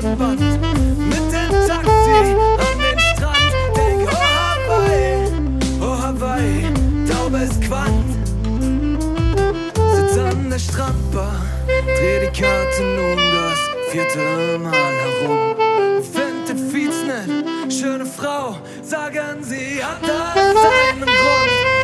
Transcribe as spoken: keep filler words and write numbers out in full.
entspannt mit dem Taxi an den Strand. Denk, oh Hawaii, oh Hawaii, Taube ist Quant. Sitz an der Strandbar, dreh die Karte nun das vierte Mal herum. Find den Fietz nett, schöne Frau, sagen sie, hat das seinen Grund.